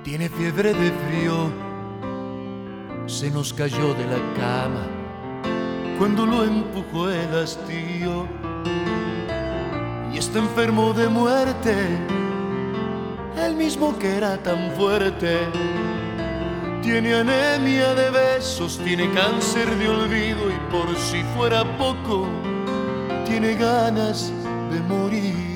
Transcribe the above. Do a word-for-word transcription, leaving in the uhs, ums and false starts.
Tiene fiebre de frío, se nos cayó de la cama cuando lo empujó el hastío y está enfermo de muerte, el mismo que era tan fuerte. Tiene anemia de besos, tiene cáncer de olvido y por si fuera poco, tiene ganas de morir.